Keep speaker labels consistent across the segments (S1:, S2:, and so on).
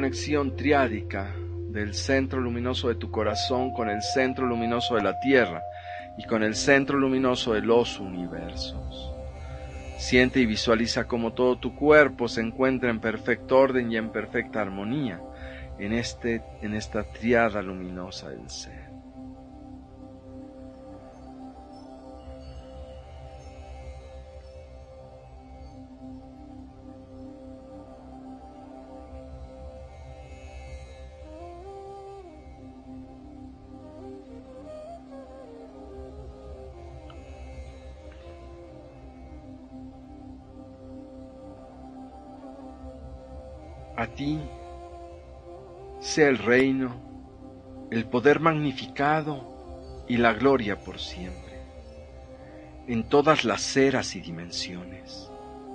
S1: conexión triádica del centro luminoso de tu corazón con el centro luminoso de la Tierra y con el centro luminoso de los universos. Siente y visualiza cómo todo tu cuerpo se encuentra en perfecto orden y en perfecta armonía en esta triada luminosa del ser. A ti sea el reino, el poder magnificado y la gloria por siempre, en todas las eras y dimensiones.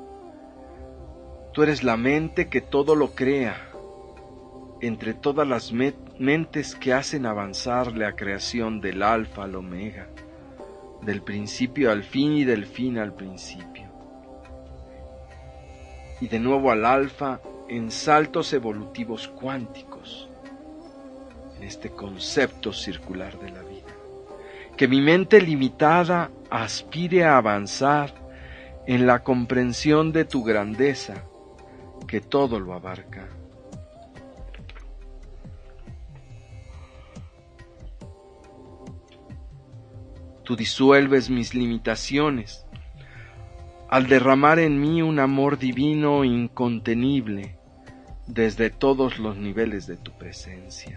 S1: Tú eres la mente que todo lo crea, entre todas las mentes que hacen avanzar la creación del alfa al omega, del principio al fin y del fin al principio, y de nuevo al alfa en saltos evolutivos cuánticos, en este concepto circular de la vida. Que mi mente limitada aspire a avanzar en la comprensión de tu grandeza, que todo lo abarca. Tú disuelves mis limitaciones al derramar en mí un amor divino incontenible desde todos los niveles de tu presencia.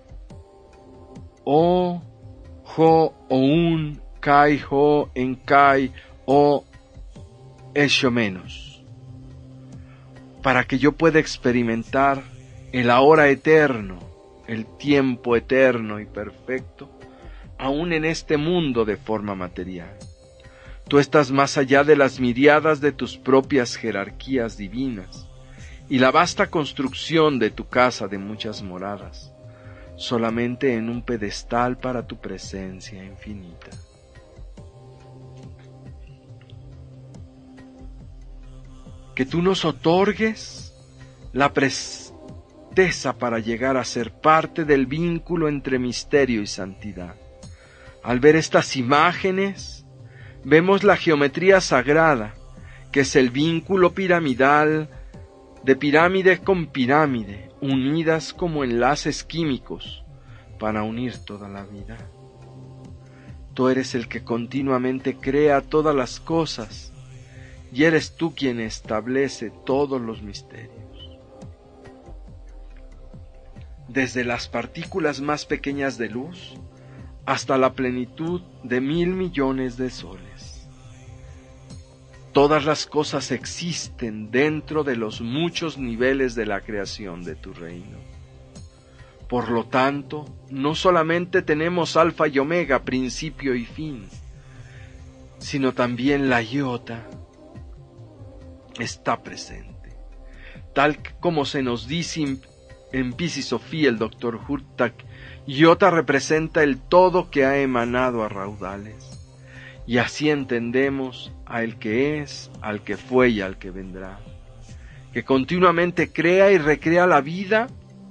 S1: Oh, Ho, Oun, Kai, Ho, Enkai, O, Esho menos, para que yo pueda experimentar el ahora eterno, el tiempo eterno y perfecto, aún en este mundo de forma material. Tú estás más allá de las miriadas de tus propias jerarquías divinas y la vasta construcción de tu casa de muchas moradas, solamente en un pedestal para tu presencia infinita. Que tú nos otorgues la presteza para llegar a ser parte del vínculo entre misterio y santidad. Al ver estas imágenes, vemos la geometría sagrada, que es el vínculo piramidal de pirámide con pirámide, unidas como enlaces químicos para unir toda la vida. Tú eres el que continuamente crea todas las cosas y eres tú quien establece todos los misterios. Desde las partículas más pequeñas de luz hasta la plenitud de 1,000 millones de soles. Todas las cosas existen dentro de los muchos niveles de la creación de tu reino. Por lo tanto, no solamente tenemos alfa y omega, principio y fin, sino también la iota está presente. Tal como se nos dice en Pisisofía el Dr. Hurtak, iota representa el todo que ha emanado a raudales. Y así entendemos al que es, al que fue y al que vendrá, que continuamente crea y recrea la vida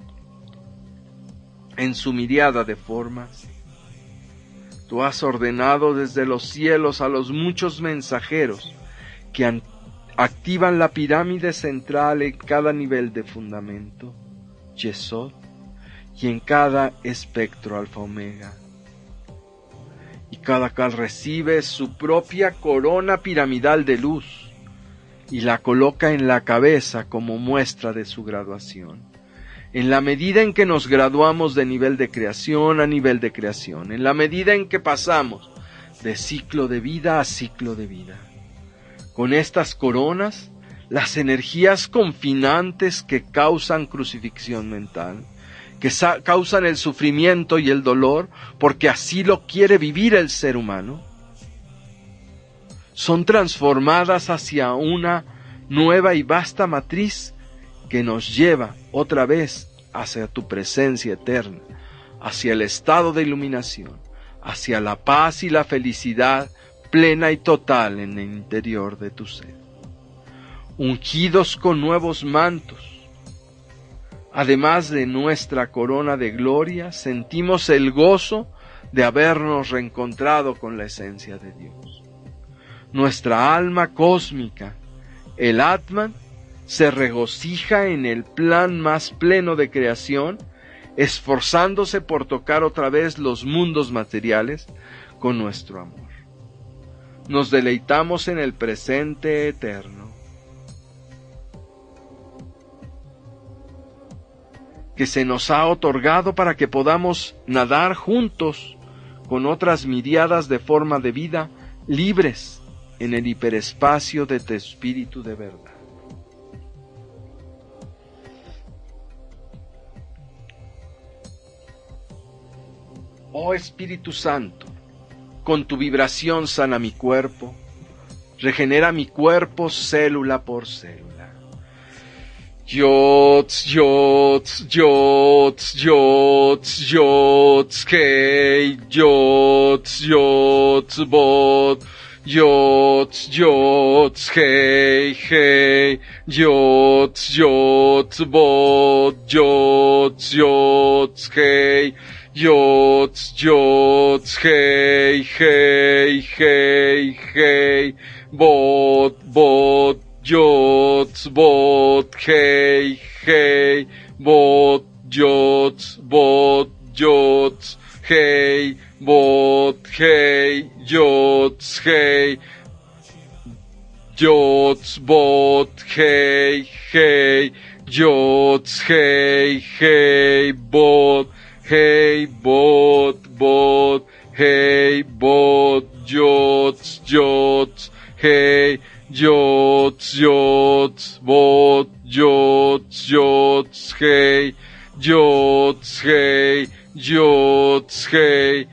S1: en su miriada de formas. Tú has ordenado desde los cielos a los muchos mensajeros que activan la pirámide central en cada nivel de fundamento, Yesod, y en cada espectro alfa omega. Y cada cual recibe su propia corona piramidal de luz y la coloca en la cabeza como muestra de su graduación. En la medida en que nos graduamos de nivel de creación a nivel de creación, en la medida en que pasamos de ciclo de vida a ciclo de vida. Con estas coronas, las energías confinantes que causan crucifixión mental, que causan el sufrimiento y el dolor, porque así lo quiere vivir el ser humano, son transformadas hacia una nueva y vasta matriz que nos lleva otra vez hacia tu presencia eterna, hacia el estado de iluminación, hacia la paz y la felicidad plena y total en el interior de tu ser. Ungidos con nuevos mantos, Además de nuestra corona de gloria, sentimos el gozo de habernos reencontrado con la esencia de Dios. Nuestra alma cósmica, el Atman, se regocija en el plan más pleno de creación, esforzándose por tocar otra vez los mundos materiales con nuestro amor. Nos deleitamos en el presente eterno, que se nos ha otorgado para que podamos nadar juntos con otras miriadas de forma de vida libres en el hiperespacio de tu espíritu de verdad. Oh Espíritu Santo, con tu vibración sana mi cuerpo, regenera mi cuerpo célula por célula. Yots, yots, yots, yots, yots, kei, yots, yots, bot, yots, yots, hei, hei, yots, yots, bot, yots, yots, hei, yots, yots, hei, hei, hei, hei, bot, bot, yots, bot, hei, hei, bot, yots, hei, bot, hei, yots, hei, yots, bot, hei, hei, yots, hei, hei, bot, hei, bot, bot, hei, bot, yots, yots, hei, yots, yots, bot, yots, yots, hei, yots, hei, yots, hei,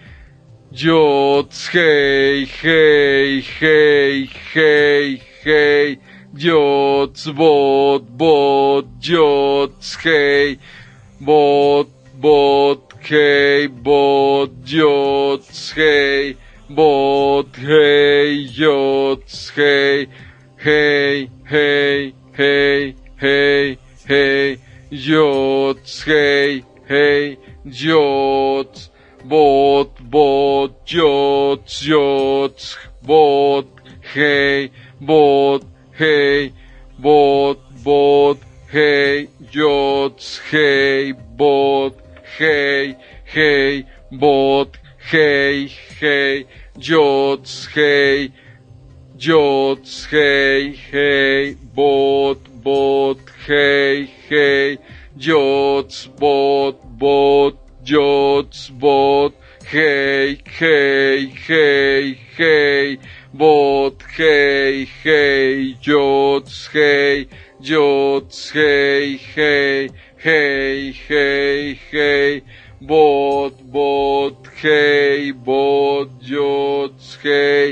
S1: yots, hei, hei, hei, hei, hei, yots, bot, bot, yots, hei, bot, bot, hei, bot, yots, hei, bot, hei, yots, hei, hei, hei, hei, hei, hei, yots, hei, hei, yots, bot, bot, yots, yots, bot, hei, bot, hei, bot, bot, hei, yots, hei, bot, hei, hei, bot, hei, hei, yots, hei, yots, hei, hei, bot, bot, hei, hei, yots, bot, bot, yots, bot, hei, hei, hei, hei, bot, hei, hei, yots, hei, yots, hei, hei, hei, hei, hei, bot, bot, hei, bot, yots, hei,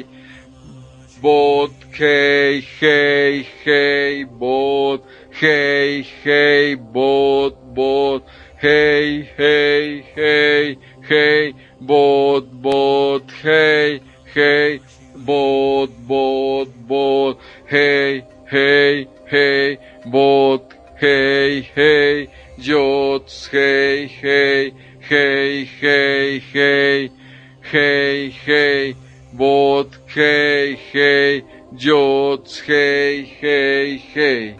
S1: bot, hei, hei, hei, bot, hei, hei, bot, bot, hei, hei, hei, hei, bot, bot, hei, hei, bot, bot, bot, hei, hei, hei, bot, hei, hei, yots, hei, hei, hei, hei, hei, hei, hei, bot, hei, hei, yots, hei, hei, hei.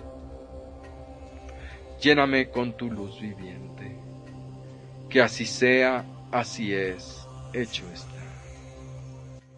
S1: Lléname con tu luz viviente. Que así sea, así es, hecho está.